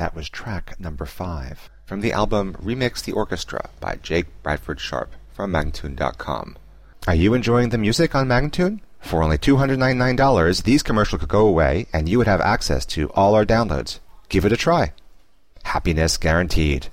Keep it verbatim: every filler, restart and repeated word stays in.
That was track number five from the album Remix the Orchestra by Jake Bradford Sharp from Magnatune dot com. Are you enjoying the music on Magnatune? For only two hundred ninety-nine dollars, these commercials could go away and you would have access to all our downloads. Give it a try. Happiness guaranteed.